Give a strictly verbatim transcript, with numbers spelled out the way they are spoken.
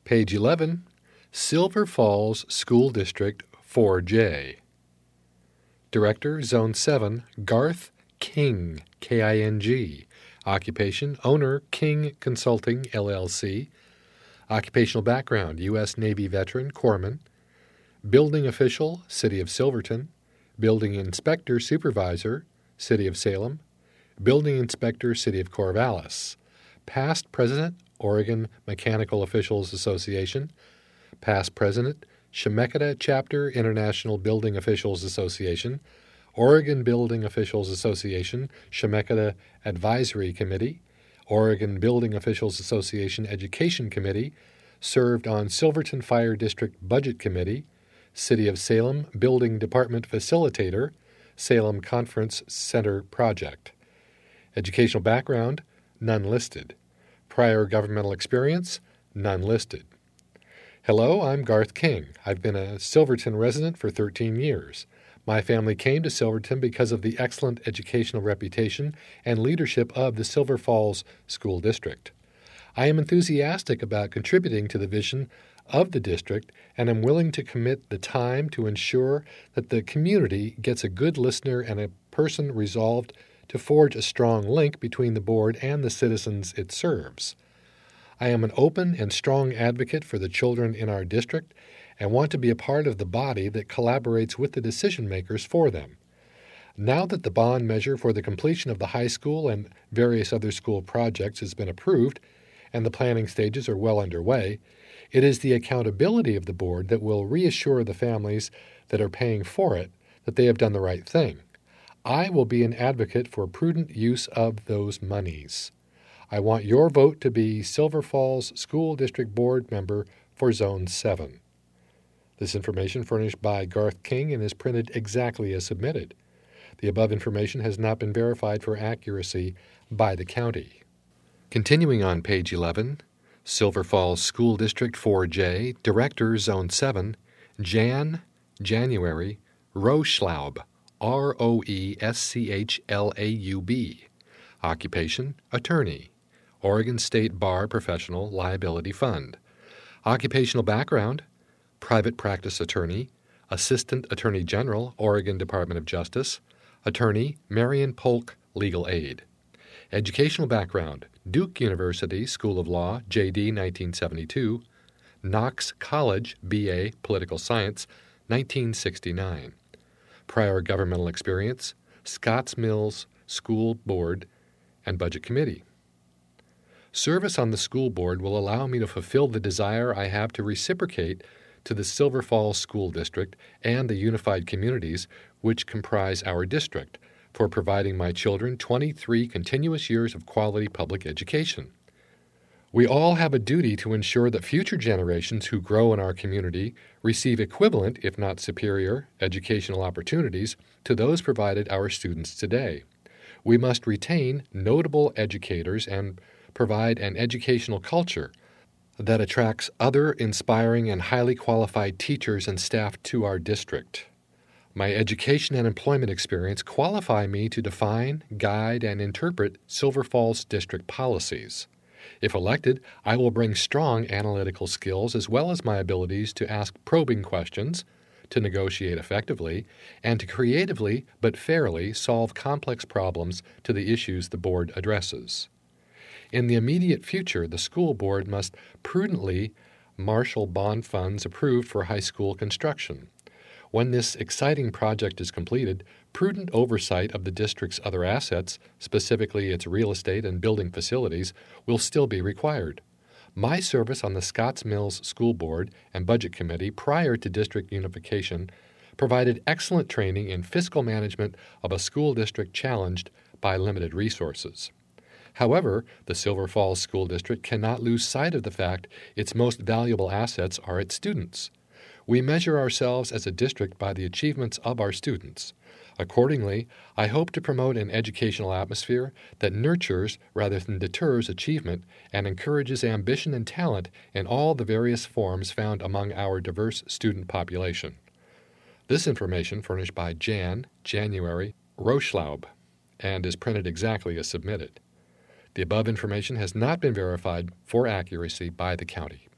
Page eleven, Silver Falls School District four J. Director, Zone seven, Garth King, K I N G. Occupation, owner, King Consulting, L L C. Occupational background, U S Navy veteran, corpsman. Building official, City of Silverton. Building inspector, supervisor, City of Salem. Building inspector, City of Corvallis. Past president, Oregon Mechanical Officials Association. Past president, Chemeketa Chapter International Building Officials Association. Oregon Building Officials Association, Chemeketa Advisory Committee. Oregon Building Officials Association Education Committee. Served on Silverton Fire District Budget Committee. City of Salem Building Department Facilitator, Salem Conference Center Project. Educational background, none listed. Prior governmental experience, none listed. Hello, I'm Garth King. I've been a Silverton resident for thirteen years. My family came to Silverton because of the excellent educational reputation and leadership of the Silver Falls School District. I am enthusiastic about contributing to the vision of the district, and am willing to commit the time to ensure that the community gets a good listener and a person resolved to forge a strong link between the board and the citizens it serves. I am an open and strong advocate for the children in our district and want to be a part of the body that collaborates with the decision makers for them. Now that the bond measure for the completion of the high school and various other school projects has been approved and the planning stages are well underway, it is the accountability of the board that will reassure the families that are paying for it that they have done the right thing. I will be an advocate for prudent use of those monies. I want your vote to be Silver Falls School District Board member for Zone seven. This information furnished by Garth King and is printed exactly as submitted. The above information has not been verified for accuracy by the county. Continuing on page eleven, Silver Falls School District four J, Director, Zone seven, Jan, January, Roeschlaub, R O E S C H L A U B. Occupation, attorney. Oregon State Bar Professional Liability Fund. Occupational background, private practice attorney, Assistant Attorney General, Oregon Department of Justice. Attorney, Marion Polk Legal Aid. Educational background, Duke University School of Law, J D nineteen seventy-two, Knox College, B A Political Science, nineteen sixty-nine. Prior governmental experience, Scotts Mills School Board and Budget Committee. Service on the school board will allow me to fulfill the desire I have to reciprocate to the Silver Falls School District and the unified communities which comprise our district, for providing my children twenty-three continuous years of quality public education. We all have a duty to ensure that future generations who grow in our community receive equivalent, if not superior, educational opportunities to those provided our students today. We must retain notable educators and provide an educational culture that attracts other inspiring and highly qualified teachers and staff to our district. My education and employment experience qualify me to define, guide, and interpret Silver Falls District policies. If elected, I will bring strong analytical skills as well as my abilities to ask probing questions, to negotiate effectively, and to creatively but fairly solve complex problems to the issues the board addresses. In the immediate future, the school board must prudently marshal bond funds approved for high school construction. When this exciting project is completed, prudent oversight of the district's other assets, specifically its real estate and building facilities, will still be required. My service on the Scotts Mills School Board and Budget Committee prior to district unification provided excellent training in fiscal management of a school district challenged by limited resources. However, the Silver Falls School District cannot lose sight of the fact its most valuable assets are its students. We measure ourselves as a district by the achievements of our students. Accordingly, I hope to promote an educational atmosphere that nurtures rather than deters achievement and encourages ambition and talent in all the various forms found among our diverse student population. This information furnished by Jan, January, Roeschlaub, and is printed exactly as submitted. The above information has not been verified for accuracy by the county.